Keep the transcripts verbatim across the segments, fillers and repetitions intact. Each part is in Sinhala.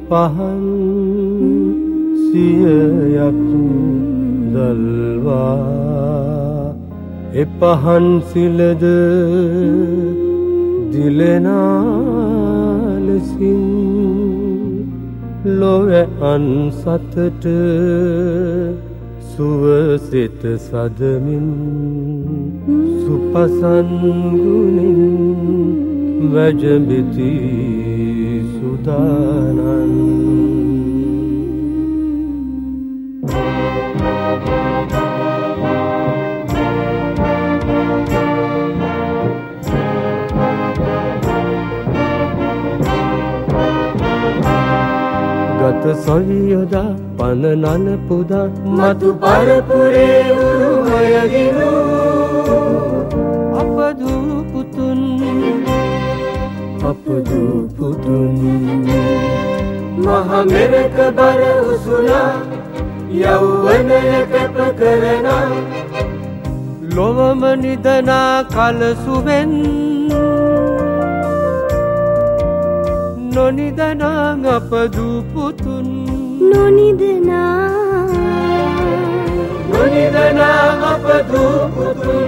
පහන් සියයක් දල්වා එපහන් සිලද දිලෙනා ලෙසින් ලොව අන්සතට සුවසිත සදමින් සුපසන් ගුණින් වැජඹිති සුදානන් ගත සොයොදා පන නන පුදා මතු පරපුරේ උරුමයගිනු අප දූ පුතුන් අප දූ පුතුන් මහ මෙරක බර උසුලා යෞවනය කැප කරන ලොවම නිදනා කලසුවෙන් නොනිදනා අප දූ පුතුන් නොනිදනා නොනිදනා අප දූ පුතුන්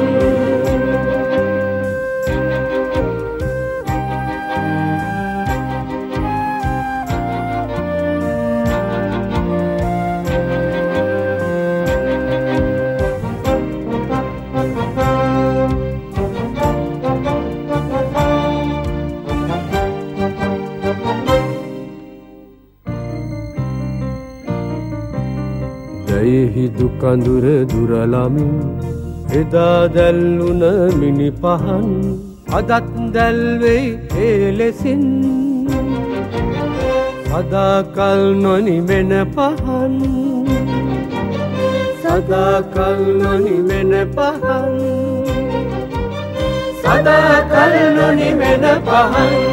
දයෙහි දුකඳුර දුරලමින් එදා දැල්වුන මිනි පහන් අදත් දැල්වෙයි ඒ ලෙසින් සදාකල් නොනිවෙන පහන් සදාකල් නොනිවෙන පහන් සදාකල් නොනිවෙන පහන්